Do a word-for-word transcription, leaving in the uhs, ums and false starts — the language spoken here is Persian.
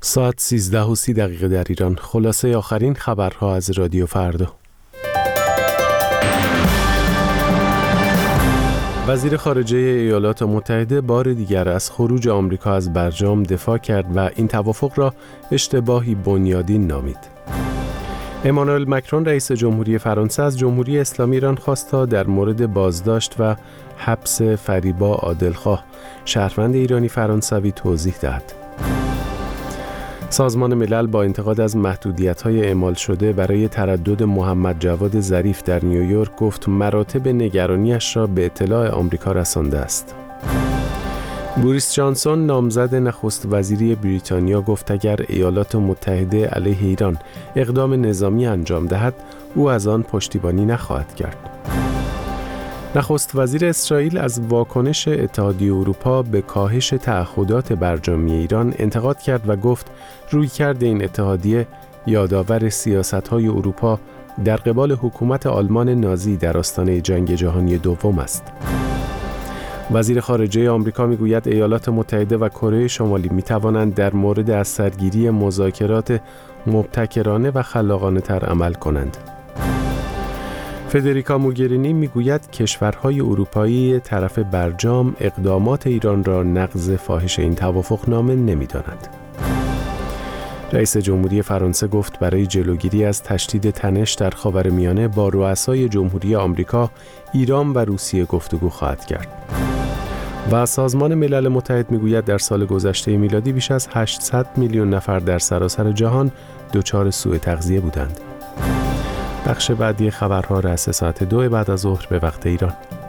ساعت سیزده و سی دقیقه در ایران. خلاصه آخرین خبرها از رادیو فردا. وزیر خارجه ایالات متحده بار دیگر از خروج آمریکا از برجام دفاع کرد و این توافق را اشتباهی بنیادین نامید. امانوئل مکرون رئیس جمهوری فرانسه از جمهوری اسلامی ایران خواست تا در مورد بازداشت و حبس فریبا عادلخواه شهروند ایرانی فرانسوی توضیح دهد. سازمان ملل با انتقاد از محدودیت‌های اعمال شده برای تردد محمد جواد ظریف در نیویورک گفت مراتب نگرانیش را به اطلاع آمریکا رسانده است. بوریس جانسون نامزد نخست وزیری بریتانیا گفت اگر ایالات متحده علیه ایران اقدام نظامی انجام دهد او از آن پشتیبانی نخواهد کرد. نخست وزیر اسرائیل از واکنش اتحادیه اروپا به کاهش تعهدات برجامی ایران انتقاد کرد و گفت رویکرد این اتحادیه یادآور سیاست‌های اروپا در قبال حکومت آلمان نازی در آستانه جنگ جهانی دوم است. وزیر خارجه آمریکا میگوید ایالات متحده و کره شمالی میتوانند در مورد از سرگیری مذاکرات مبتکرانه و خلاقانه تر عمل کنند. فدریکا موگرینی میگوید کشورهای اروپایی طرف برجام اقدامات ایران را نقض فاحش این توافقنامه نمی‌دانند. رئیس جمهوری فرانسه گفت برای جلوگیری از تشدید تنش در خاورمیانه با رؤسای جمهوری آمریکا، ایران و روسیه گفتگو خواهد کرد. و سازمان ملل متحد میگوید در سال گذشته میلادی بیش از هشتصد میلیون نفر در سراسر جهان دچار سوء تغذیه بودند. بخش بعدی خبرها رأس ساعت دو بعد از ظهر به وقت ایران.